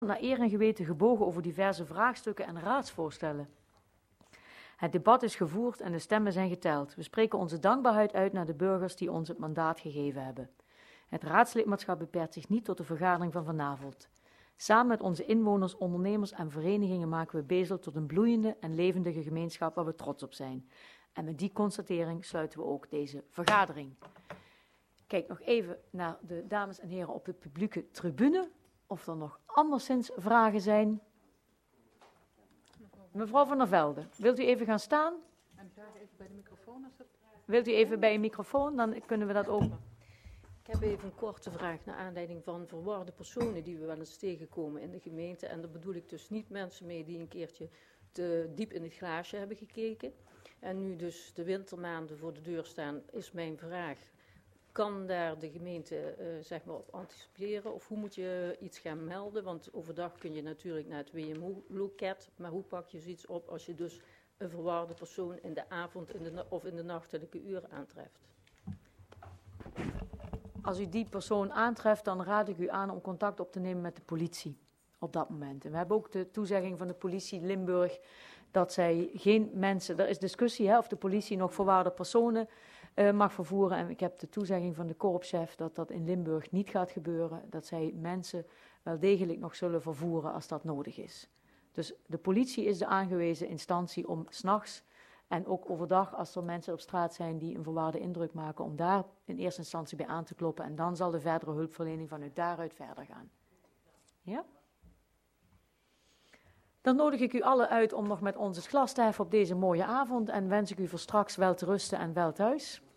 naar eer en geweten gebogen over diverse vraagstukken en raadsvoorstellen. Het debat is gevoerd en de stemmen zijn geteld. We spreken onze dankbaarheid uit naar de burgers die ons het mandaat gegeven hebben. Het raadslidmaatschap beperkt zich niet tot de vergadering van vanavond. Samen met onze inwoners, ondernemers en verenigingen maken we Bezel tot een bloeiende en levendige gemeenschap waar we trots op zijn. En met die constatering sluiten we ook deze vergadering. Kijk nog even naar de dames en heren op de publieke tribune. Of er nog anderszins vragen zijn. Mevrouw van der Velde, wilt u even gaan staan? En vraag even bij de microfoon. Wilt u even bij een microfoon, dan kunnen we dat ook. Ik heb even een korte vraag naar aanleiding van verwarde personen die we wel eens tegenkomen in de gemeente. En daar bedoel ik dus niet mensen mee die een keertje te diep in het glaasje hebben gekeken. En nu dus de wintermaanden voor de deur staan, is mijn vraag: kan daar de gemeente zeg maar op anticiperen? Of hoe moet je iets gaan melden? Want overdag kun je natuurlijk naar het WMO-loket, maar hoe pak je zoiets op als je dus een verwarde persoon in de avond of in de nachtelijke uren aantreft? Als u die persoon aantreft, dan raad ik u aan om contact op te nemen met de politie op dat moment. En we hebben ook de toezegging van de politie Limburg dat zij geen mensen... Er is discussie of de politie nog verwarde personen mag vervoeren. En ik heb de toezegging van de korpschef dat dat in Limburg niet gaat gebeuren. Dat zij mensen wel degelijk nog zullen vervoeren als dat nodig is. Dus de politie is de aangewezen instantie om 's nachts en ook overdag, als er mensen op straat zijn die een verwarde indruk maken, om daar in eerste instantie bij aan te kloppen. En dan zal de verdere hulpverlening vanuit daaruit verder gaan. Ja? Dan nodig ik u allen uit om nog met ons het glas te heffen op deze mooie avond. En wens ik u voor straks wel te rusten en wel thuis.